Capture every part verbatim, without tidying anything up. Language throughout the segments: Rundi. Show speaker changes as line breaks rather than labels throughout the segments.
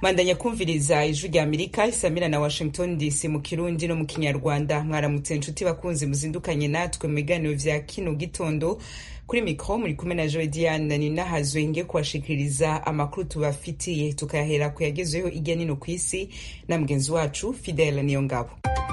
Mandanya kumviriza ijwi rya Amerika isamira na Washington D C mu Kirundi no mu Kinyarwanda. Mwaramutse inshuti bakunzi muzindukanye natwe mu biganiro vya kino gitondo. Kuri mikro muri kumwe na Joy Diane ni nahazwe nge kwashikiriza amakuru tubafitiye, tukayahera kuyagezeho irya nino kwisi na mugenzi wacu Fidel Niyongabo.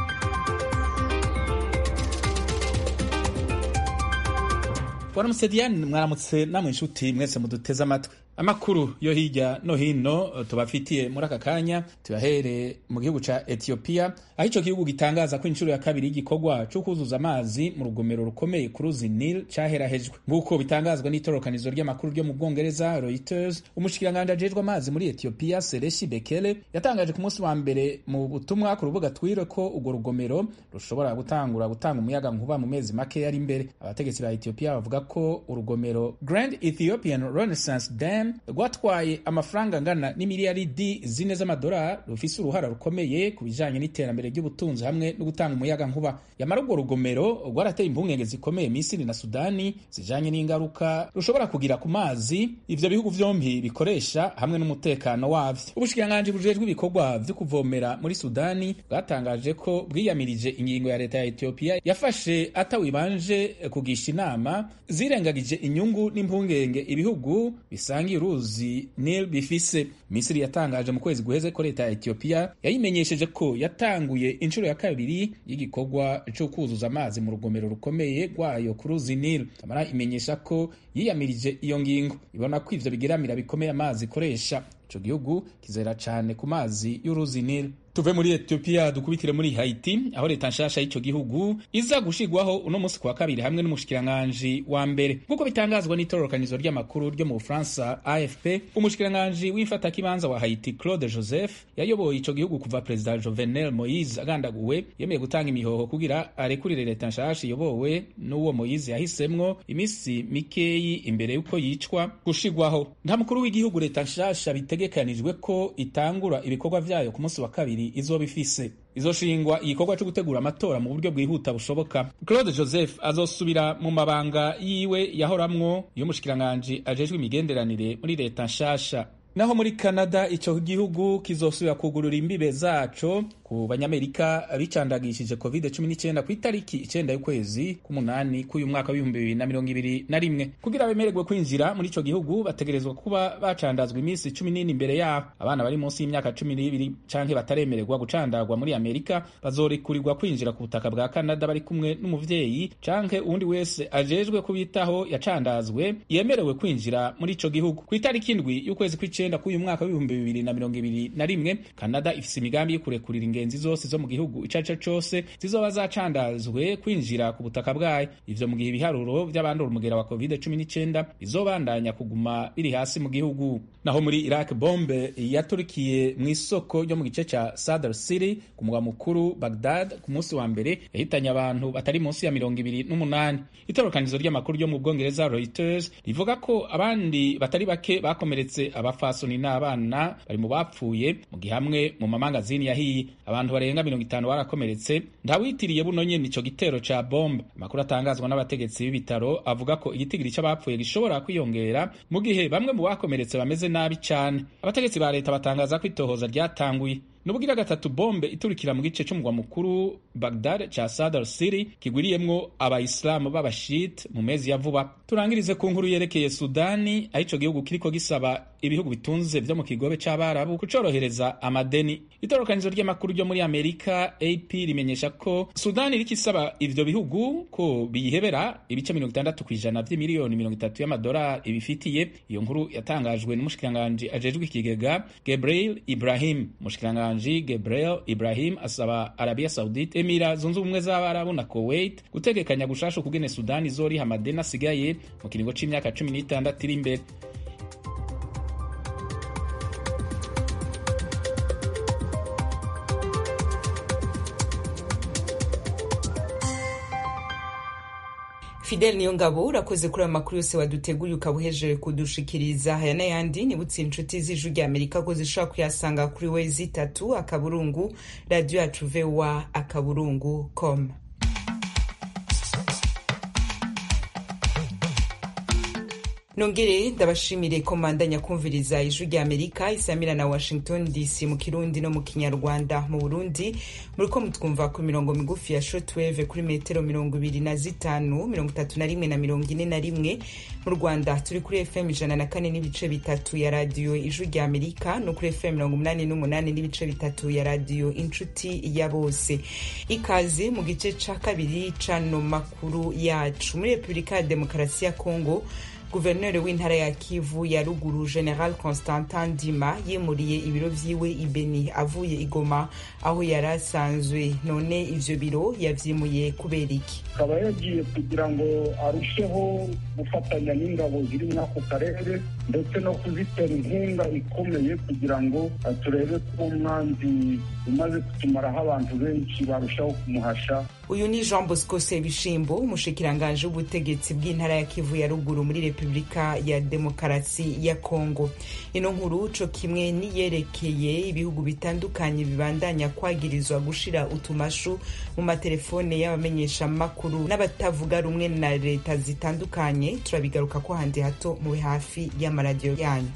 Waramutse Diane, mwaramutse namwe inshuti mwese muduteze amatwi. Amakuru yo hirya no hino tubafitiye muri aka kanya tuyahere mu gihugu ca Ethiopia, aho ico gihugu gitangaza ko inshuro ya kabiri y'igikorwa cyo kuzuza amazi mu rugomero rukomeye ku ruzi Nile caherahejwe. Nk'uko bitangazwa n'itorokanizo ry'amakuru ryo mu Bwongereza Reuters, umushikiranganje ajejwe amazi muri Ethiopia Seleshi Bekele yatangaje ku munsi wa mbere mu butumwa ku rubuga Twitter ko urwo rugomero rushobora gutangura gutanga umuyaga nkuba mu mezi make yari imbere. Abategetsi ba Ethiopia bavuga ko urugomero Grand Ethiopian Renaissance Dam rwatwaye amafaranga angana n'imiliyaridi zine z'amadolari, rufise uruhara rukomeye ku bijanye n'iterambere ry'ubutunzi hamwe no gutanga umuyaga nkuba. Yamara urwo rugomero rwarateye impungenge zikomeye Misiri na Sudani zijanye n'ingaruka rushobora kugira ku mazi ivyo bihugu vyompi bikoresha hamwe n'umutekano wavyo. Ubushikiranganji bujejwe ibikorwa vyo kuvomera muri Sudani bwatangaje ko bwiyamirije ingingo ya leta ya Ethiopia yafashe atawibanje kugisha inama zirengagije inyungu n'impungenge ibihugu bisangiye uruzi Nile bifise. Misiri yatangaje mu kwezi guheze ko leta ya Ethiopia yayimenyesheje ko yatanguye inshuro ya kabiri y'igikorwa cyo kuzuza amazi mu rugomero rukomeye rwayo ku ruzi Nile. Tamara imenyesha ko yiyamirije iyo ngingo, ibona ko ivyo bigeramira bikomeye amazi ikoresha. Ico gihugu kizera cane ku mazi y'uruzi Nile. Tuve muri Ethiopia dukubitire muri Haiti, aho leta nshasha y'ico gihugu iza gushigwaho uno musi kwa kabiri hamwe n'umushikiranganje wa mbere. Nkuko bitangazwa n'itorokanizo ry'amakuru ryo mu France A F P, umushikiranganje w'imfata kibanza wa Haiti Claude Joseph yayoboye ico gihugu kuva President Jovenel Moise agandaguwe, yemeye gutanga imihoho kugira arekurire leta nshasha iyobowe n'uwo Moise yahisemwo imisi mikeyi imbere yuko yicwa gushigwaho. Nta mukuru w'igihugu leta nshasha bitegekanijwe ko itangura ibikorwa vyayo ku munsi wa kabiri izoba ifise. Izoshingwa igikorwa cyo gutegura amatora mu buryo bwihuta bushoboka. Claude Joseph azosubira mu mabanga yiwe yahoramwo y'umushikiranganje ajejwe imigenderanire muri leta nshasha. Naho muri Canada ico gihugu kizosubira kugurura imbibe zaco ku banyamerika bicandagishije covid cumi n'icyenda ku itariki icenda y'ukwezi k'umunani k'uyu mwaka w'ibihumbi bibiri na mirongo ibiri na rimwe. Kugira bemererwe kwinjira muri ico gihugu bategerezwa kuba bacandazwa iminsi cumi n'ine imbere yaho. Abana bari munsi y'imyaka cumi n'ibiri canke bataremererwa gucandagwa muri Amerika bazorekurirwa kwinjira ku butaka bwa Canada bari kumwe n'umuvyeyi canke uwundi wese ajejwe kubitaho yacandazwe yemerewe kwinjira muri ico gihugu. Ku itariki indwi y'ukwezi kw'icenda k'uyu mwaka w'ibihumbi bibiri na mirongo ibiri na rimwe, Canada ifise imigambi yo kurekurira ingenzi zose zo mu gihugu icaca cose zizoba zacandazwe kwinjira ku butaka bwayo. Ivyo mu gihe ibiharuro vy'abandura umugera wa covid cumi n'icyenda bizobandanya kuguma biri hasi mu gihugu. Naho muri Iraq, bombe yaturikiye mu isoko ryo mu gice ca Sadr City ku mugwa mukuru Baghdad ku munsi wa mbere yahitanye abantu batari munsi ya mirongo ibiri n'umunani. Itorokanizo ry'amakuru ryo mu Bwongereza Reuters rivuga ko abandi batari bake bakomeretse, abafasoni n'abana bari mu bapfuye mu gihe hamwe mu mamangazini yahiye. Abantu barenga mirongo itanu barakomeretse. Ntawitiriye buno nyene ico gitero ca bombe. Amakuru atangazwa n'abategetsi b'ibitaro avuga ko igitigiri c'abapfuye gishobora kwiyongera mu gihe bamwe mu bakomeretse bameze nabi cane. Abategetsi ba leta batangaza ko itohoza ryatanguye. Nubugira gatatu bombe iturikira mu gice cy'umugwa mukuru Baghdad ca Sadr City kigwiriyemwo abayisilamu b'abashit mu mezi ya vuba. Turangirize ku nkuru yerekeye Sudani, aho ico gihugu kiriko gisaba ibihugu bitunze vyo mu kigobe c'abarabu kucorohereza amadeni. Itorokanizo ry'amakuru ryo muri Amerika A P rimenyesha ko Sudani iriko isaba ivyo bihugu ko biyihebera ibice mirongo itandatu kw'ijana vy'imiliyoni mirongo itatu y'amadolari ibifitiye. Iyo nkuru yatangajwe n'umushikiranganje ajejwe ikigega Gabriel Ibrahim. Umushikiranganje Gabriel Ibrahim asaba Arabia Saudite, Emira zunze ubumwe z'Abarabu na Kuwait gutegekanya gushasha kugene Sudani izoriha amadeni asigaye mu kiringo c'imyaka cumi n'itandatu iri imbere.
Fidel Niyongabo urakoze kuri amakuru yose waduteguye ukabuhejeje kudushikiriza. Haya n'ayandi nibutse inshuti z'ijwi rya Amerika ko zishobora kuyasanga kuri wezi itatu akaburungu radio yacu V O A akaburungu com. nongere ndabashimire ko mandanya kumviriza ijwi rya Amerika isamira na Washington D C mu Kirundi no mu Kinyarwanda. Mu Burundi muriko mutwumva ku mirongo migufi ya shortwave kuri metero mirongo ibiri na zitanu, mirongo itatu na rimwe na mirongo ine na rimwe. Mu Rwanda turi kuri F M ijana na kane n'ibice bitatu ya radio ijwi rya Amerika no kuri F M mirongo umunani n'umunani n'ibice bitatu ya radio Inshuti ya Bose. Ikaze mu gice ca kabiri cano makuru yacu. Muri Republika ya Demokarasi ya Kongo, Guverineri w'intara ya Kivu ya ruguru General Constantin Ndima yimuriye ibiro vyiwe i Beni avuye i Goma aho yarasanzwe. None ivyo biro yavyimuye kubera iki?
Akaba yagiye kugira ngo arusheho gufatanya n'ingabo ziri muri ako karere ndetse no kuzitera inkunga ikomeye kugira ngo turebe ko umwanzi umaze kutumaraho abantu benshi barushaho kumuhasha.
Uyu ni Jean Bosco Sebishimbo, umushikiranganje w'ubutegetsi bw'intara ya Kivu ya ruguru muri Republika ya Demokarasi ya Kongo. Ino nkuru co kimwe niyerekeye ibihugu bitandukanye bibandanya kwagirizwa gushira utumashu mu matelefone y'abamenyesha makuru n'abatavuga rumwe na leta zitandukanye. Turabigaruka ko handi hato mu hafi y'amaradio yanyu.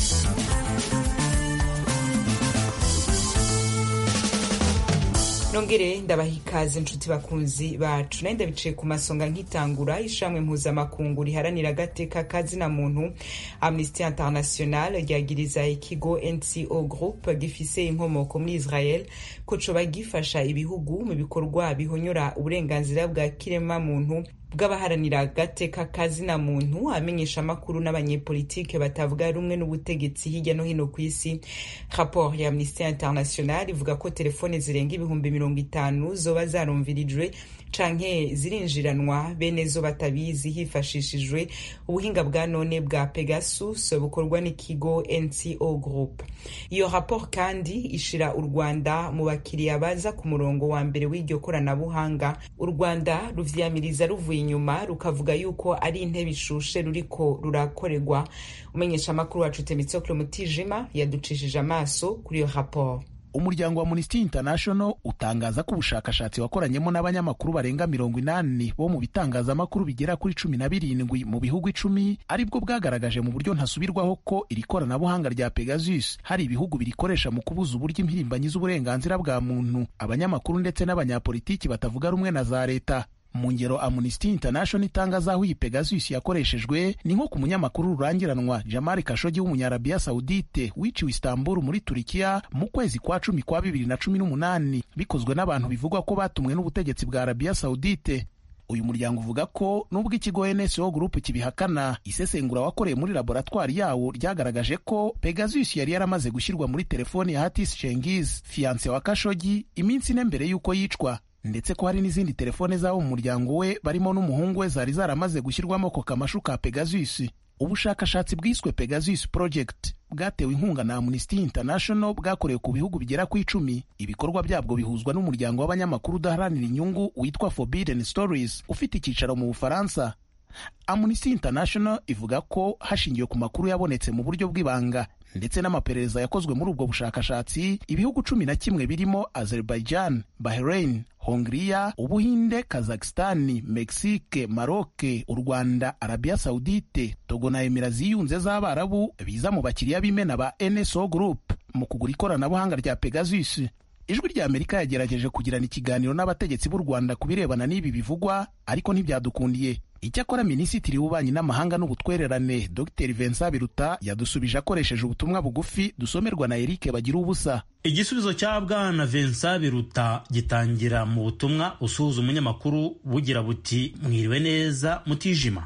Nongere ndabahikaze inshuti bakunzi bacu. Naenda bicaye ku masonga nkitangura ishamwe mpuzamakungu riharanira agateka kazina muntu Amnesty International ryagiriza ikigo N C O Group gifise inkomoko muri Israel ko coba gifasha ibihugu mu bikorwa bihonyora uburenganzira bwa kirema muntu bw'abaharanira agateka kazina muntu, amenyesha makuru n'abanyepolitike batavuga rumwe n'ubutegetsi hirya no hino ku isi. Rapport ya Amnesty International ivuga ko telefone zirenga ibihumbi mirongo itanu zoba zarumvirijwe canke zirinjiranwa bene zo batabizi hifashishijwe ubuhinga bwa none bwa Pegasus bukorwa n'ikigo N C O Group. Iyo rapport kandi ishira u Rwanda mu bakiriya baza ku murongo wa mbere w'iryo koranabuhanga. U Rwanda ruvyamiriza ruvuye inyuma rukavuga yuko ari intebe ishushe ruriko rurakorerwa. Umenyesha makuru wacu Temitsoklo Mutijima yaducishije amaso kuri iyo rapport.
Umuryango wa Amnesty International utangaza ko ubushakashatsi wakoranyemo n'abanyamakuru barenga mirongo inani bo mu bitangazamakuru bigera kuri cumi na birindwi mu bihugu icumi aribwo bwagaragaje mu buryo ntasubirwaho ko iri koranabuhanga rya Pegasus hari ibihugu birikoresha mu kubuza uburyo impirimbanyi z'uburenganzira bwa muntu, abanyamakuru ndetse n'abanyapolitiki batavuga rumwe na za leta. Mu ngero Amnesty International itangaza aho iyi Pegasus yakoreshejwe ni nko ku munyamakuru rurangiranwa Jamal Khashoggi w'umunyarabiya Saudite wiciwe Istanbul muri Turikiya mu kwezi kwa cumi kwa bibiri na cumi n'umunani bikozwe n'abantu bivugwa ko batumwe n'ubutegetsi bwa Arabiya Saudite. Uyu muryango uvuga ko nubwo ikigo N C O Group kibihakana, isesengura wakoreye muri laboratoire yawo ryagaragaje ko Pegasus yari yaramaze gushyirwa muri telefoni ya Hatis Cengiz, fiance wa Khashoggi, iminsi ine mbere yuko yicwa, ndetse ko hari n'izindi telefone z'abo mu muryango we barimo n'umuhungu we zari zaramaze gushyirwamo ko kamashu ka Pegasus. Ubushakashatsi bwiswe Pegasus Project bwatewe inkunga na Amnesty International bwakorewe ku bihugu bigera ku icumi. Ibikorwa byabwo bihuzwa n'umuryango w'abanyamakuru udaharanira inyungu witwa Forbidden Stories ufite icyicaro mu Bufaransa. Amnesty International ivuga ko hashingiwe ku makuru yabonetse mu buryo bw'ibanga ndetse n'amaperereza yakozwe muri ubwo bushakashatsi, ibihugu cumi na kimwe birimo Azerbaijan, Bahrain, Hongria, Ubuhinde, Kazakhstan, Mexique, Maroc, u Rwanda, Arabia Saudite, Togo na Emirates ziyunze z'Abarabu biza mu bakiriya b'imena ba N C O Group mu kugura ikoranabuhanga rya Pegasus. Ijwi rya Amerika yagerageje kugirana ikiganiro n'abategetsi b'u Rwanda kubirebana n'ibi bivugwa ariko ntibyadukundiye. Icyakora Minisitiri w'Ububanyi n'Amahanga n'Ubutwererane Dr Vincent Biruta yadusubije akoresheje ubutumwa bugufi dusomerwa na Eric Bagira ubusa.
Igisubizo cya Bwana Vincent Biruta gitangira mu butumwa usuhuza umunyamakuru bugira buti mwiriwe neza Mutijima.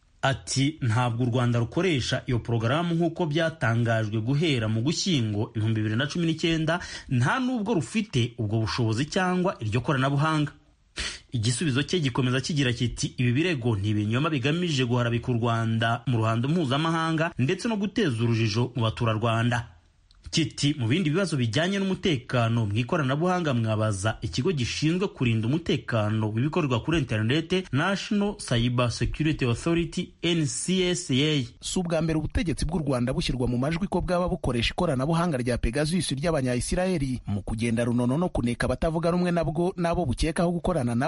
Ati ntabwo u Rwanda rukoresha iyo porogaramu nk'uko byatangajwe guhera mu Gushyingo ibihumbi bibiri na cumi n'icyenda, nta nubwo rufite ubwo bushobozi cyangwa iryo koranabuhanga. Igisubizo cye gikomeza kigira kiti ibi birego ntibinyoma bigamije guharabika u Rwanda mu ruhando mpuzamahanga ndetse no guteza urujijo mu baturarwanda. Kiti mu bindi bibazo bijyanye n'umutekano mu ikoranabuhanga mwabaza ikigo gishinzwe kurinda umutekano w'ibikorerwa kuri internet National Cyber Security Authority N C S A.
Si ubwa mbere ubutegetsi bw'u Rwanda bushyirwa mu majwi ko bwaba bukoresha ikoranabuhanga rya Pegasus ry'abanya-Isiraheli mu kugenda runono no kuneka abatavuga rumwe nabwo nabo bukekaho gukorana nabo.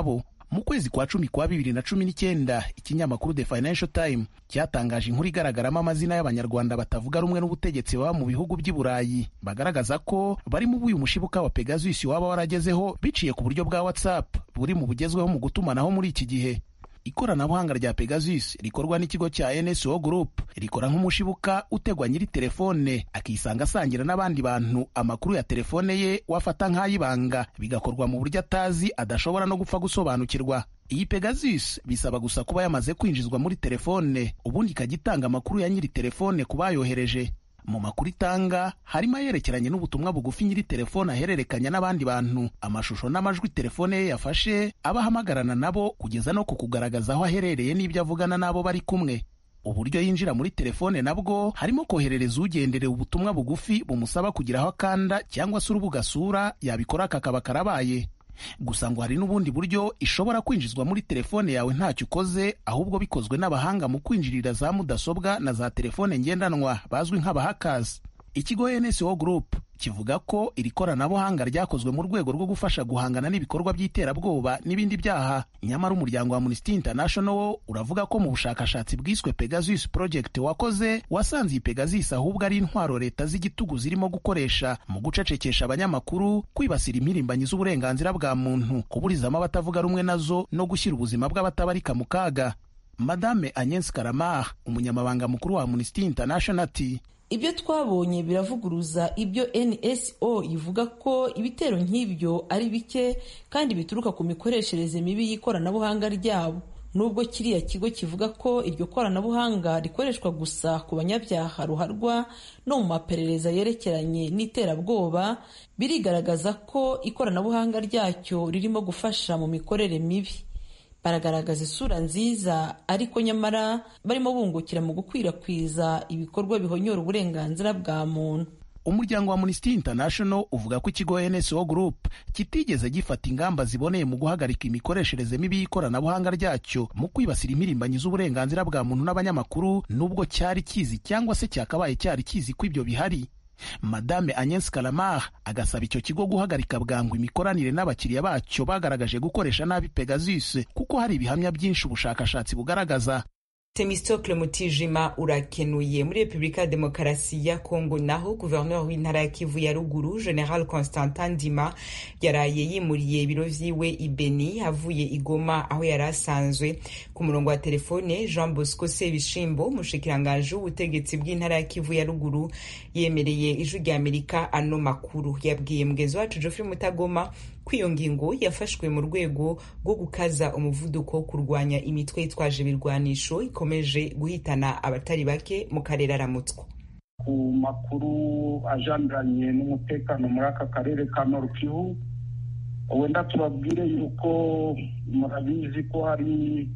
Mu kwezi kwa cumi kwa bibiri na cumi n'icyenda ikinyamakuru The Financial Times cyatangaje inkuru igaragaramo amazina y'abanyarwanda batavuga rumwe n'ubutegetsi baba mu bihugu by'i Burayi bagaragaza ko bari mu buyu mushibuka wa Pegasus waba waragezeho biciye ku buryo bwa WhatsApp buri mu bugezweho mu gutumanaho muri iki gihe. Ikoranabuhanga rya Pegasus rikorwa n'ikigo cya N S O Group rikora nk'umushibuka utegwa nyiri telefone akisanga asangira n'abandi bantu amakuru ya telefone ye wafata nk'ayibanga bigakorwa mu buryo atazi adashobora no gupfa gusobanukirwa. Iyi Pegasus bisaba gusa kuba yamaze kwinjizwa muri telefone ubundi ikagitanga amakuru ya nyiri telefone ku bayohereje. Mu makuru itanga harimo yerekeranye n'ubutumwa bugufi nyiri telefone ahererekanya n'abandi bantu, amashusho n'amajwi telefone ye yafashe, abahamagarana nabo kugeza no kukugaragaza aho aherereye n'ibyo avugana n'abo bari kumwe. Uburyo yinjira muri telefone nabwo harimo koherereza ugendereye ubutumwa bugufi bumusaba kugira aho akanda cyangwa se urubuga sura yabikora kakaba karabaye. Gusa ngo hari n'ubundi buryo ishobora kwinjizwa muri telefone yawe ntacyo ukoze, ahubwo bikozwe n'abahanga mu kwinjirira za mudasobwa na za telefone ngendanwa bazwi nk'abahakazi. Ikigo N S O Group kivuga ko iri koranabuhanga ryakozwe mu rwego rwo gufasha guhangana n'ibikorwa by'iterabwoba n'ibindi byaha. Nyamara umuryango wa Amnesty International uravuga ko mu bushakashatsi bwiswe Pegasus Project wakoze wasanze iyi Pegasus ahubwo ari intwaro leta z'igitugu zirimo gukoresha mu gucecekesha abanyamakuru, kwibasira impirimbanyi z'uburenganzira bwa muntu, kuburizamo abatavuga rumwe nazo no gushyira ubuzima bw'abatabarika mu kaga. Madame Agnès Karamar, umunyamabanga mukuru wa Amnesty International, ati
ibyo twabonye biravuguruza ibyo N S O ivuga ko ibitero nk'ibyo ari bike kandi bituruka ku mikoreshereze mibi y'ikoranabuhanga ryabo. Nubwo kiriya kigo kivuga ko iryo koranabuhanga rikoreshwa gusa ku banyabyaha ruharwa no mu maperereza yerekeranye n'iterabwoba, birigaragaza ko ikoranabuhanga ryacyo ririmo gufasha mu mikorere mibi. Baragaragaza isura nziza ariko nyamara barimo bungukira mu gukwirakwiza ibikorwa bihonyora uburenganzira bwa muntu.
Umuryango wa Amnesty International uvuga ko ikigo N S O Group kitigeze gifata ingamba ziboneye mu guhagarika imikoreshereze mibi y'ikoranabuhanga ryacyo mu kwibasira impirimbanyi z'uburenganzira bwa muntu n'abanyamakuru, nubwo cyari kizi cyangwa se cyakabaye cyari kizi ko ibyo bihari. Madame Agnès Karamar agasaba icyo kigo guhagarika bwangu imikoranire n'abakiriya bacyo bagaragaje gukoresha nabi Pegasus kuko hari ibihamya byinshi ubushakashatsi bugaragaza.
Temistocle Mutijima urakenuye. Muri Republika ya Demokarasi ya Kongo naho Gouverneur w'intara ya Kivu ya Ruguru General Constantin Ndima yaraye yimuriye ibiro vyiwe i Beni avuye i Goma aho yarasanzwe. Ku murongo wa telefone Jean Bosco Sebishimbo mushikiranganje w'ubutegetsi bw'intara ya Kivu ya Ruguru yemereye ijwi rya Amerika ano makuru. Yabwiye mugenzi wacu Geoffrey Mutagoma kwiyo ngingo yafashwe mu rwego rwo gukaza umuvuduko kurwanya imitwe yitwaje ibirwanisho ikomeje guhitana abatari bake mu karere aramutswa.
Ku makuru ajandanye n'umutekano muri aka karere ka Nord Kivu, wenda tubabwire yuko murabizi ko hari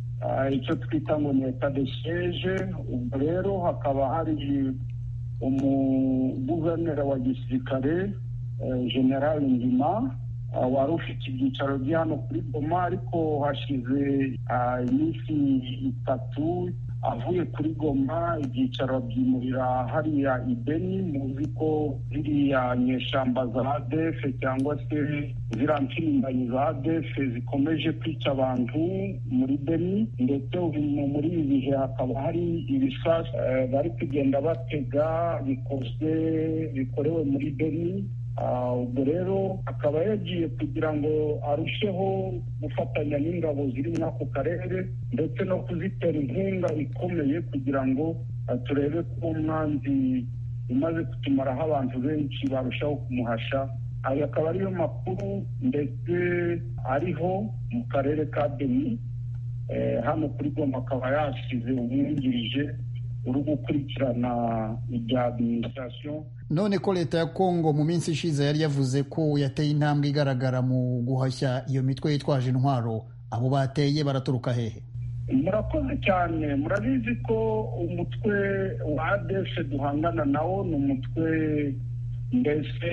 icyo twita ngo ni etat de siege. Ubwo rero hakaba hari umuguverineri wa gisirikare General Ndima wari ufite ibyicaro bya hano kuri Goma, ariko hashize iminsi itatu avuye kuri Goma ibyicaro byimurira hariya i Beni. Muzi ko ziriya nyeshamba za A D F cyangwa se ziriya mpirimbanyi za A D F zikomeje kwica abantu muri Beni, ndetse muri ibi bihe hakaba hari ibisasu bari kugenda batega bikozwe bikorewe muri Beni. Ubwo rero akaba yagiye kugira ngo arusheho gufatanya n'ingabo ziri muri ako karere ndetse no kuzitera inkunga ikomeye kugira ngo turebe ko umwanzi umaze kutumaraho abantu benshi barushaho kumuhasha. Ayo akaba ariyo makuru ndetse ariho mu karere ka Beni. Hano kuri Goma akaba yasize umwungirije uri gukurikirana ibya administration.
None ko leta ya Kongo mu minsi ishize yari yavuze ko yateye intambwe igaragara mu guhashya iyo mitwe yitwaje intwaro, abo bateye baraturuka hehe?
Murakoze cyane. Murabizi ko umutwe wa A D F duhangana nawo ni umutwe mbese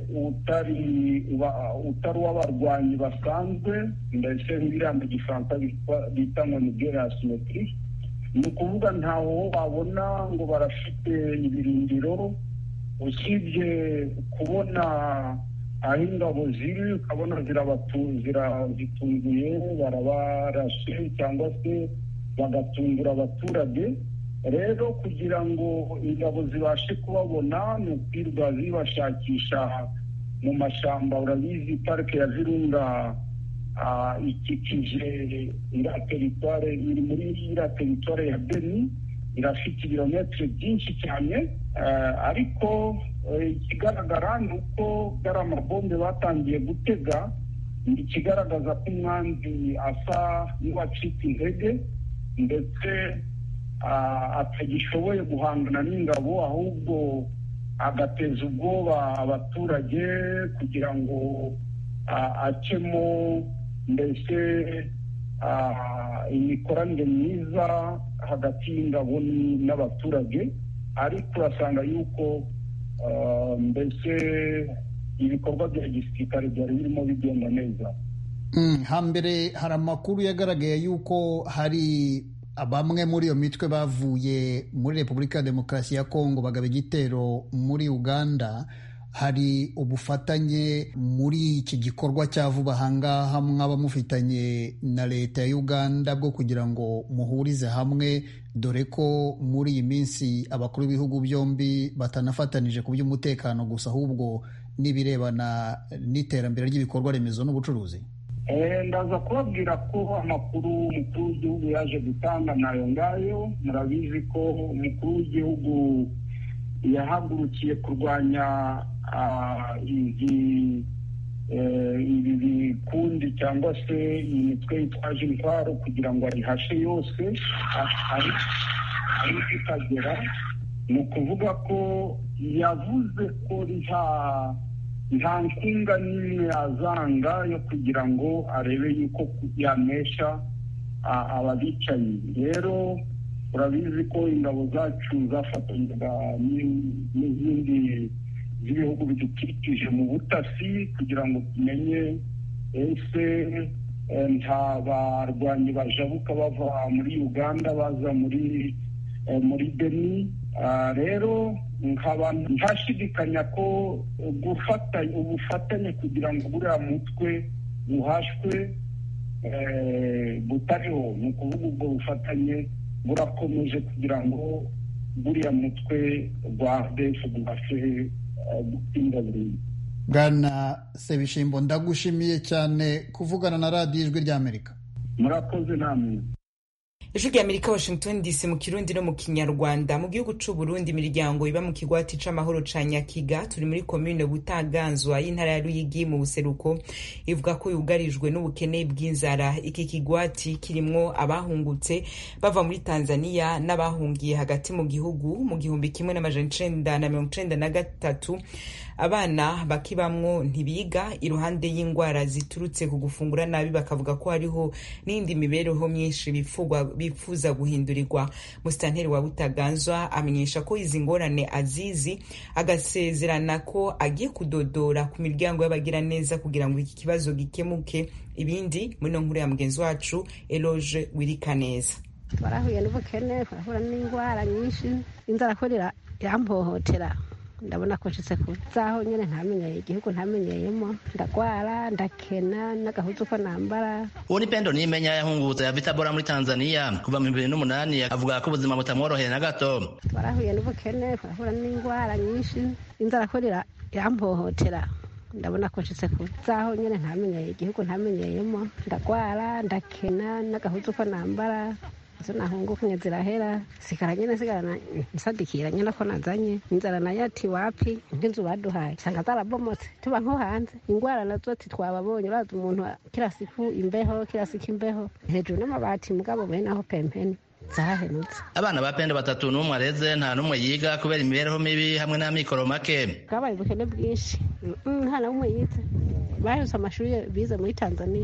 utari utari w'abarwanyi basanzwe, mbese biriya mu gifaransa bita ngo ni guerre asymétrique. Ni ukuvuga ntaho babona ngo barafite ibirindiro, usibye kubona aho ingabo ziri ukabona zirazitunguye barabarashe cyangwa se bagatungura abaturage. Rero kugira ngo ingabo zibashe kubabona ni ukwirwa zibashakisha mu mashyamba. Urabizi parike ya Virunga ikikije iriya teritware, iri muri iriya teritware ya Beni, irafite ibirometero byinshi cyane, ariko ikigaragara ni uko bwari amabombe batangiye gutega, ikigaragaza ko umwanzi asa n'uwacitse intege ndetse atagishoboye guhangana n'ingabo, ahubwo agateza ubwoba abaturage kugira ngo acemo mbese imikoranire myiza hagati y'ingabo n'abaturage. Ariko urasanga yuko mbese ibikorwa bya gisirikare byari birimo bigenda neza.
Hambere hari amakuru yagaragaye yuko hari bamwe muri iyo mitwe bavuye muri Repubulika ya Demokarasi ya Kongo bagaba igitero muri Uganda. Hari ubufatanye muri iki gikorwa cya vuba ahangaha mwaba mufitanye na leta ya Uganda bwo kugira ngo muhurize hamwe, dore ko muri iyi minsi abakuru b'ibihugu byombi batanafatanije ku by'umutekano gusa, ahubwo n'ibirebana n'iterambere ry'ibikorwa remezo n'ubucuruzi?
Ndaza kubabwira ko amakuru umukuru w'igihugu yaje gutanga nayo ngayo. Murabizi ko umukuru w'igihugu yahagurukiye kurwanya ibi bikundi cyangwa se iyi mitwe yitwaje intwaro kugira ngo arihashe yose ari ikagera. Ni ukuvuga ko yavuze ko nta nta nkunga n'imwe azanga yo kugira ngo arebe yuko yanesha ababicaye. Rero urabizi ko ingabo zacu zafatanyaga n'izindi z'ibihugu bidukikije mu butasi kugira ngo tumenye ese nta barwanyi bajabuka bava muri Uganda baza muri muri Beni. Rero nkaba ntashidikanya ko gufatanya ubufatanye kugira ngo buriya mutwe buhashwe butariho. Ni ukuvuga ubwo bufatanye burakomeje kugira ngo buriya mutwe rwa A D F bubashe gutsinda burundu.
Bwana Sebishimbo, ndagushimiye cyane kuvugana na radiyo Ijwi ry'Amerika.
Murakoze namwe.
Ijwi ry'Amerika, Washington D C, mu Kirundi no mu Kinyarwanda. Mu gihugu c'u Burundi imiryango iba mu kigwati c'amahoro ca Nyakiga turi muri commune Butaganzwa y'intara ya Ruyigi mu buseruko ivuga ko yugarijwe n'ubukene bw'inzara. Iki kigwati kirimwo abahungutse bava muri Tanzania n'abahungiye hagati mu gihugu mu gihumbi kimwe n'amajana icenda na mirongo icenda na gatatu. Abana bakibamwo ntibiga iruhande y'ingwara ziturutse ku gufungura nabi, bakavuga ko hariho n'indi mibereho myinshi bifugwa bifuza guhindurirwa. Musitanteri wa Butaganzwa amenyesha ko izi ngorane azizi, agasezerana ko agiye kudodora ku miryango y'abagira neza kugira ngo iki kibazo gikemuke. Ibindi muri no nkuru ya mugenzi wacu Eloge Wirikaneza.
Twarahuye n'ubukene, twahura n'ingwara nyinshi, inzara korera yampohotera. Ndabona ko nshitse kuzaho nyene ntamenyeye igihugu ntamenyeyemo, ndagwara ndakena n'agahuzu ko nambara.
Uwo ni Pendo Nimenya yahungutse ya Vitabora muri Tanzania kuva mu bibiri n'umunani, avuga ko ubuzima butamworoheye na gato.
Twarahuye n'ubukene, twahura n'ingwara nyinshi, inzara korera yampohotera. Ndabona ko nshitse kuzaho nyene ntamenyeye igihugu ntamenyeyemo, ndagwara ndakena n'agahuzu ko nambara. Zo nahunguka zirahera, sikara nyene sigarana nsadikira nyene ko nazanye inzara nayo ati wapi nk'inzu baduhaye sanga zarabomotse tuba nko hanze. Ingwara nazo twababonye urazi umuntu kila siku imbeho kila siku imbeho hejuru n'amabati mugabo bene aho pempeni zahenutse.
Abana ba Pendo batatu n'umwe areze, nta n'umwe yiga kubera imibereho mibi hamwe n'amikoro make.
Kabaye ubukene bwinshi, nta n'umwe yize, bahise amashuri bize muri Tanzania.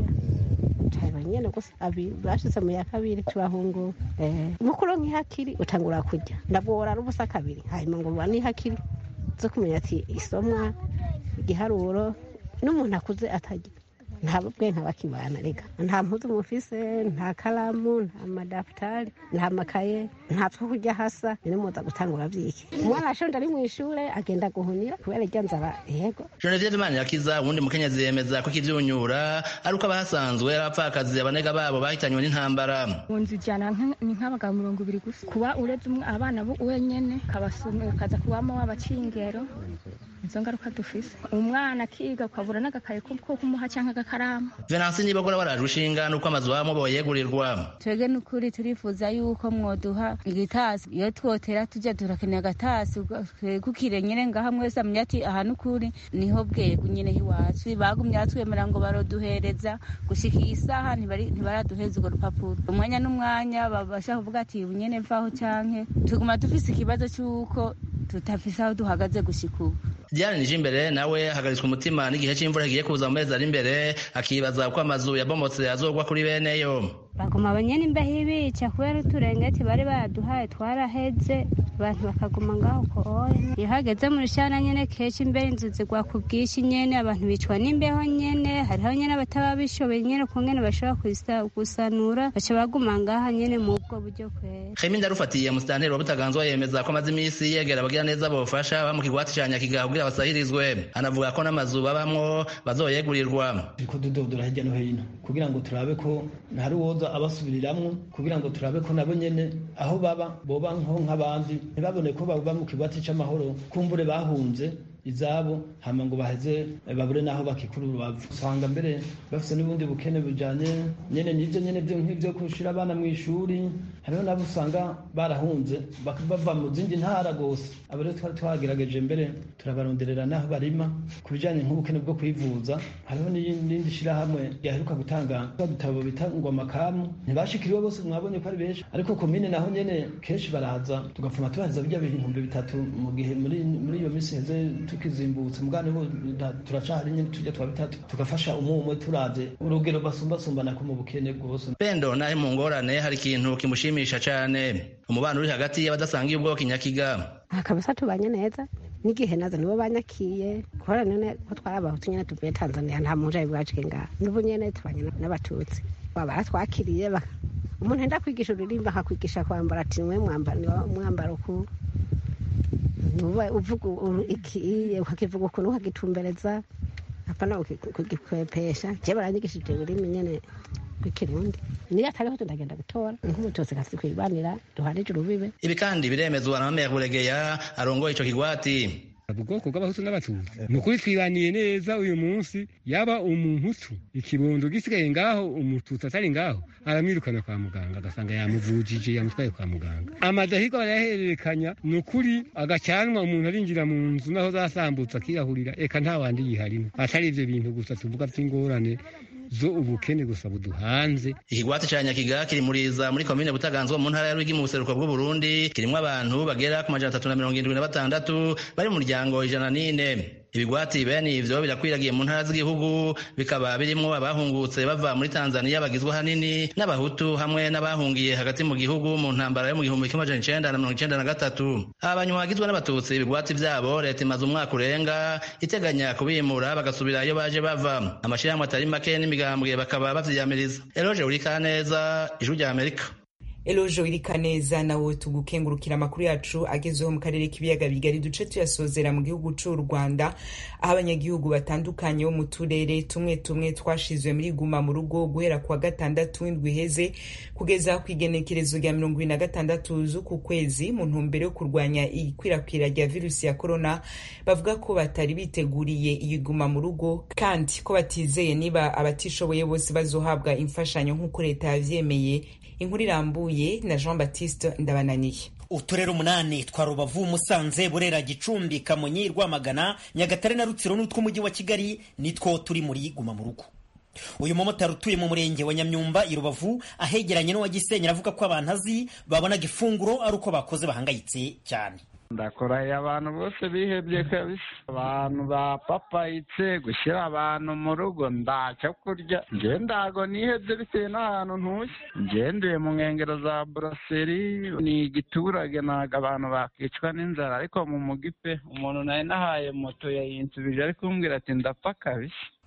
Nyene gusa abi bashitse mu ya kabiri turahunguka. Eh mukuru nk'ihakiri utangura kujya ndabora n'ubusa kabiri, hanyuma ngo bani hakiri zo kumenya ati isomwa igiharuro n'umuntu akuze atagira. nta bwenge bakibana reka nta mpuzu mufise nta karamu nta madafutari nta makaye nta two kurya hasa ni muza gutangura vyiki umwana ashonda ari mu ishure agenda guhunira kubera irya nzara yego
Genevieve Manirakiza uwundi mukenyezi yemeza ko ikivyunyura ari uko abahasanzwe abapfakazi abanega babo bahitanywe n'intambara
unzi jana ni nk'abagabo mirongo ibiri gusa kuba uretse abana bo wenyene kabasomera kaza kubamo abacingero izo ngaruka dufise umwana akiga ukabura n'agakaye ko kumuha canke agakaramu
Venansi nibagora baraje ushinga nuko amazu bamo boyegurirwa
twege n'ukuri turifuza yuko mwoduha igitasi iyo twotera tujya turakeneye agatasi kukire nyene ngaha mwese amenya ati aha n'ukuri niho bwego nyene hiwacu bagumye batwemera ngo baroduhereza gushika isaha ntibaraduheza urwo rupapuro umwanya n'umwanya babasha kuvuga ati nyene mvaho canke tuguma dufise ikibazo c'uko tutafise aho duhagaze gushika ubu
Diane Nijimbere nawe hagaritswe umutima n'igihe c'imvura kigiye kuza mu mezi ari imbere akibaza uko amazu yabomotse azogwa kuri beneyo
baguma abanyene imbeho ibica kubera uturengeti bari baduhaye twaraheze abantu bakaguma ngaho ko oya iyo hageze mu rushana nyene kenshi imbere inzu zigwa ku bwinshi nyene abantu bicwa n'imbeho nyene hariho nyene abataba bishoboye nyene kungene bashobora gusanura baca baguma ngaha nyene mu bwo buryo kwera
Khemi Ndarufatiye musitanteri wa Butaganzwa yemeza ko amaze imisi yegera abagira neza bofasha ba mu kigwati ca Nyakiga kugira basahirizwe anavuga ko n'amazu babamwo bazoyegurirwa
ko dudodora hirya no hino kugira ngo turabe ko ntari woza abasubiriramwo kugira ngo turabe ko nabo nyene aho baba boba nko nk'abandi ntibabone ko baba mu kigwati c'amahoro kumbure bahunze izabo hama ngo baheze babure naho bakikuru rubavu usanga mbere bafise n'ubundi bukene bujanye nyene n'ivyo nyene byo nk'ivyo kushira abana mu ishuri hariho nabo usanga barahunze bava mu zindi ntara gose abo rero twari twagerageje mbere turabaronderera naho barima ku bijanye nk'ubukene bwo kwivuza hariho n'indi shirahamwe yaheruka gutanga udutabo bita ngo amakamu ntibashikiriwe bose mwabonye ko ari benshi ariko komine naho nyene kenshi baraza tugapfuma tubaheza bijya ibihumbi bitatu mu gihe muri muri iyo misi heze tukizimbutse mugane bo turacahari nyine tujya twa bitatu tugafasha umumwe turaze urugero basumbasumbana ko mu bukene bwose
Pendo nahe mu ngorane hari ikintu kimushimisha cane umubano uri hagati y'abadasangiye ubwoko Nyakiga
akabasa tubanye neza n'igihe nazo nibo banyakiye kora none ko twarabahutu nyene tuvuye Tanzania nta muntu ari bwacu ngaha n'ubu nyene tubanye n'abatutsi baba twakiriye umuntu enda kwigisha uririmba akakwigisha kwambara ati mwe mwambaro mwambaro ku nuba uvuga iki ukakivuga ukuntu ukagitumbereza apana ukikwepesha je baranyigishije ururimi nyene rw'ikirundi niyo atariho ndagenda gutora nk'umututsi kasi kwibanira duharije urubibe
ibi kandi biremezwa na Mame Buregeya arongoye ico kigwati
ubwoko bw'abahutu n'abatutsi ni ukuri twibaniye neza uyu munsi yaba umuhutu ikibondo gisigaye ngaho umututsi atari ngaho aramwirukana kwa muganga agasanga yamuvujije yamutwaye kwa muganga amadahigo barayahererekanya ni ukuri agacyanwa umuntu arinjira mu nzu naho zasambutse akiyahurira eka nta wandi yiharimo atari ivyo bintu gusa tuvuga vy'ingorane zo ubukene gusa buduhanze
ikigwati ca Nyakiga kiri muriza muri komine Butaganzwa mu ntara ya Rwigi mu buseruko bw'u Burundi kirimwo abantu bagera ku majana atatu na mirongo indwi na batandatu bari mu muryango ijana n'ine ibigwati bene ivyo birakwiragiye mu ntara z'igihugu bikaba birimwo abahungutse bava muri Tanzania bagizwe hanini n'abahutu hamwe n'abahungiye hagati mu gihugu mu ntambara yo mu gihumbi kimwe amajana icenda na mirongo icenda na gatatu abanywa bagizwe n'abatutsi ibigwati vyabo leta imaze umwaka urenga iteganya kubimura bagasubira iyo baje bava amashirahamwe atari make n'imigambwe bakaba bavyiyamiriza Eloge Urikaneza Ijwi rya Amerika
Eloje Irikaneza nawe tugukengurukira amakuru yacu agezeho mu karere k'ibiyaga bigari duce tuyasozera mu gihugu c'u Rwanda aho abanyagihugu batandukanye bo mu turere tumwe tumwe twashizwe muri guma mu rugo guhera kwa gatandatu w'indwi iheze kugeza ku igenekerezo rya mirongo ibiri na gatandatu z'uku kwezi mu ntumbero yo kurwanya ikwirakwira rya virusi ya corona bavuga ko batari biteguriye iyi guma mu rugo kandi ko batizeye niba abatishoboye bose bazohabwa imfashanyo nk'uko leta yavyemeye inkuru irambuye na Jean Baptiste Ndabananiye.
Uturere umunani twa Rubavu, Musanze, Burera, Gicumbi, Kamonyi, Rwamagana, Nyagatare na Rutsiro n'utw'umujyi wa Kigali nitwo turi muri guma mu rugo. Uyu mumotari utuye mu murenge wa Nyamyumba i Rubavu ahegeranye n'uwa Gisenyi aravuga ko abantu azi babonaga ifunguro ari uko bakoze bahangayitse cyane.
Ndakoraye abantu bose bihebye kabisa, abantu bapapayitse gushyira abantu mu rugo ndacyo kurya. Nje ndago nihebye bitewe n'ahantu ntuye, ngendeye mu nkengero za Brasserie, ni igiturage ntago abantu bakicwa n'inzara, ariko mu mugi pe umuntu naye nahaye moto yayinsubije ari kumbwira ati ndapfa kabisa.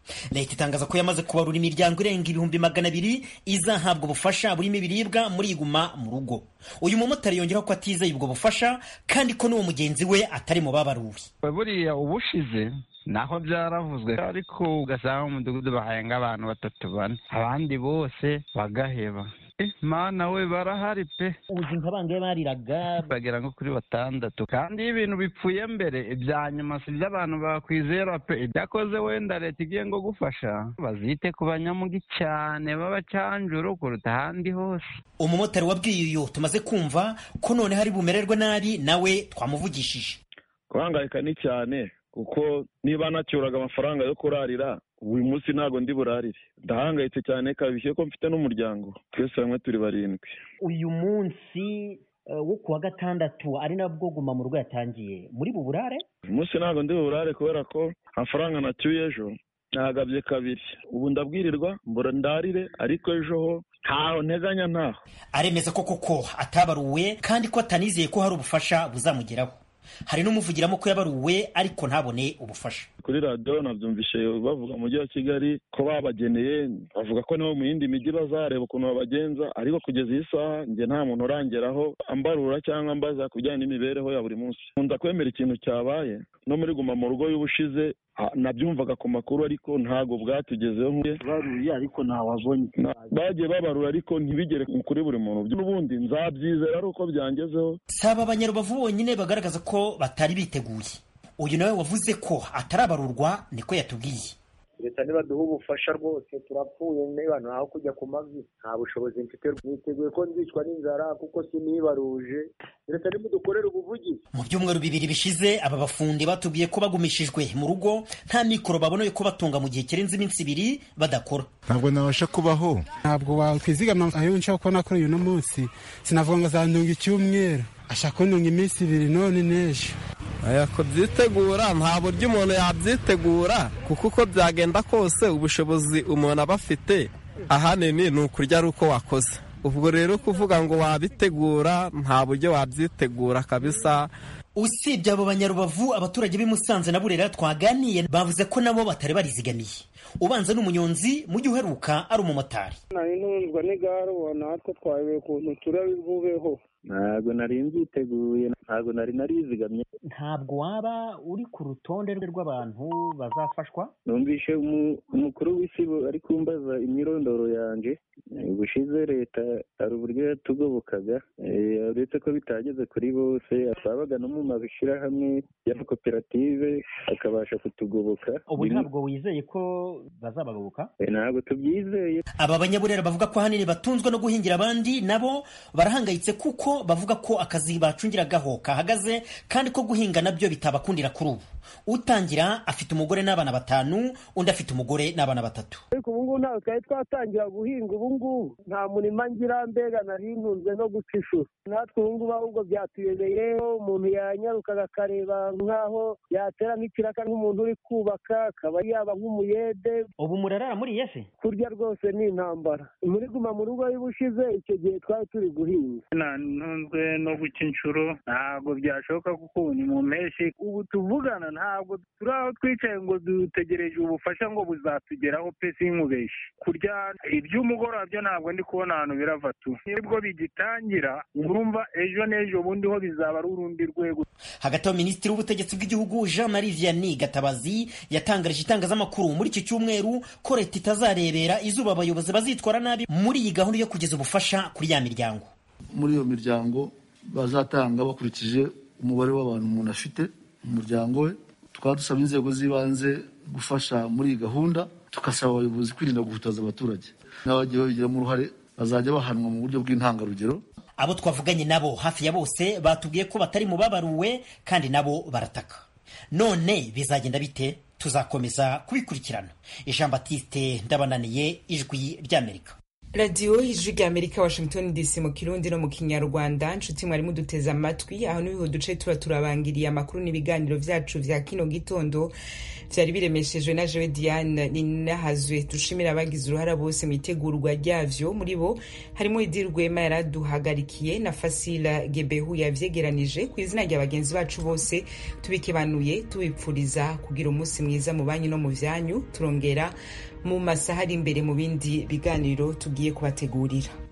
leta itangaza ko yamaze kubarura imiryango irenga ibihumbi magana abiri izahabwa ubufasha burimo ibiribwa muri Guma mu Rugo. Uyu mumotari yongeraho ko atizeye ubwo bufasha kandi ko n'uwo mugenzi we atari mu babaruwe.
Buriya ubushize naho byaravuzwe ariko ugasanga mu mudugudu bahayenga abantu batatu bane abandi bose bagaheba. Eh, mana we barahari pe.
Uzi nkabangaye bariraga
bagera nko kuri batandatu kandi ibintu bipfuye mbere ibya nyuma si by'abantu bakwizera pe. Ibyakoze wenda leta igiye ngo gufasha bazite ku banyamugi cyane b'abacanjuru kuruta ahandi hose.
Umumotari wabwiye uyu tumaze kumva ko none hari bumererwe nabi nawe twamuvugishije.
Guhangayika ni cyane kuko niba nacyuraga amafaranga yo kurarira uyu munsi ntago ndi burarire, ndahangayitse cyane kabishye ko mfite n'umuryango twese hamwe turi barindwi.
Uyu munsi uh, wo kuwa gatandatu ari nabwo Guma mu Rugo yatangiye muri buburare.
Uyu munsi ntago ndi burare kubera ko amafaranga nacyuye ejo nagabye kabiri, ubu ndabwirirwa mbura ndarire ariko ejo ho ntaho nteganya ntaho.
Aremeza ko koko atabaruwe kandi ko atanizeye ko hari ubufasha buzamugeraho. Hari n'umuvugiramo ko yabaruwe ariko ntabone ubufasha.
Kuri radio nabyumvishe bavuga mu mujyi wa Kigali ko babageneye, bavuga ko niho mu yindi mijyi bazareba ukuntu babagenza, ariko kugeza iyi saha nge nta muntu urangeraho ambarura cyangwa ambaza kujyana n'imibereho ya buri munsi. Nkunda kwemera ikintu cyabaye no muri Guma mu Rugo y'ubushize nabyumvaga ku makuru ariko ntago bwatugezeho. Baruye ariko ntawabonye, bagiye babarura ariko ntibigere kuri buri muntu. N'ubundi nzabyizera ari uko byangezeho.
Saba Abanyarubavu bonyine bagaragaza ko batari biteguye. Uyu nawe wavuze ko atarabarurwa niko yatubwiye.
Leta nibaduha ubufasha rwose turapfuye n'abantu aho kujya ku mavi nta bushobozi mfite, niteguye ko nzicwa n'inzara kuko sinibaruje. Leta nimudukorera ubuvugizi.
Mu byumweru bibiri bishize aba bafundi batubwiye ko bagumishijwe mu rugo nta mikoro baboneye ko batunga mu gihe kirenze iminsi ibiri badakora.
Ntabwo nabasha kubaho, ntabwo wakwizigama ayo nshaka ko nakora uyu munsi, sinavuga ngo azantunga icyumweru ashaka kuntunga iminsi ibiri none n'ejo.
Aya ko byitegura nta buryo umuntu yabyitegura kuko uko byagenda kose ubushobozi umuntu aba afite ahanini ni ukurya ari uko wakoze. Ubwo rero kuvuga ngo wabitegura nta buryo wabyitegura kabisa.
Usibye abo Banyarubavu, abaturage b'i Musanze na Burera twaganiye bavuze ko nabo batari barizigamiye. Ubanza n'umunyonzi mu gihe uheruka ari umumotari.
Nari ntunzwa n'igare natwe twayobewe ukuntu turabivubeho.
Ntabwo nari mbyiteguye, ntabwo nari narizigamye.
Ntabwo waba uri ku rutonde rw'abantu bazafashwa?
Numvishe umukuru w'isi ari kumbaza imyirondoro yanjye. Ubushize leta hari uburyo yatugobokaga, uretse ko bitageze kuri bose, twabaga no mu mabishyirahamwe y'amakoperative akabasha kutugoboka.
Ubu ntabwo wizeye ko bazabagoboka?
Ntabwo tubyizeye.
Aba Banyaburera bavuga ko ahanini batunzwe no guhingira abandi, nabo barahangayitse kuko bavuga ko akazi bacungiragaho kahagaze kandi ko guhinga nabyo bitabakundira kuri ubu. Utangira afite umugore n'abana batanu, undi afite umugore n'abana batatu.
Ariko ubu ngubu ntabwo twari twatangira guhinga, ubu ngubu nta murima ngira mbega narintunzwe no guca ishuri. Natwe ubu ngubu ahubwo byatuyobeye, umuntu yanyarukaga akareba nk'aho yatera nk'ikiraka nk'umuntu uri kubaka akaba yaba nk'umuyede.
Ubu murarara muri yese?
Kurya rwose ni intambara. Muri Guma mu Rugo y'ubushize icyo gihe twari turi guhinga.
Ntunzwe no guca inshuro ntabwo byashoboka kuko ni mu mpeshyi. Ubu tuvugana ntabwo turi aho twicaye ngo dutegereje ubufasha ngo buzatugeraho pe sinkubeshye. Kurya iby'umugoroba byo ntabwo ndi kubona ahantu birava tu. Nibwo bigitangira urumva ejo n'ejo bundi ho bizaba ari urundi rwego.
Hagati aho Minisitiri w'Ubutegetsi bw'Igihugu Jean Marie Vianney Gatabazi yatangarije itangazamakuru muri iki cyumweru ko leta itazarebera izuba abayobozi bazitwara nabi muri iyi gahunda yo kugeza ubufasha kuri ya miryango.
Muri iyo miryango bazatanga bakurikije umubare w'abantu umuntu afite umuryango we. Tukaba dusaba inzego z'ibanze gufasha muri iyi gahunda, tukasaba abayobozi kwirinda guhutaza abaturage. N'abagiye babigiramo uruhare bazajya bahanwa mu buryo bw'intangarugero.
Abo twavuganye nabo hafi ya bose batubwiye ko batari mu babaruwe kandi nabo barataka. None bizagenda bite? Tuzakomeza kubikurikirana. Jean Baptiste Ndabananiye, Ijwi ry'Amerika.
radiyo ijwi rya amerika washington dc mu kirundi no mu kinyarwanda nshuti mwari muduteze amatwi aho niho duce tuba turabangiriye amakuru n'ibiganiro vyacu vya kino gitondo vyari biremeshejwe na jewe Diane Ninahazwe. Dushimira abagize uruhara bose mu itegurwa ryavyo, muri bo harimo Idil Rwema yaraduhagarikiye na Fasila Gebehu yavyegeranije. Ku izina rya bagenzi bacu bose tubikebanuye tubipfuriza kugira umunsi mwiza mu banyu no mu vyanyu. Turongera mu masaha ari imbere mu bindi biganiro tugiye kubategurira.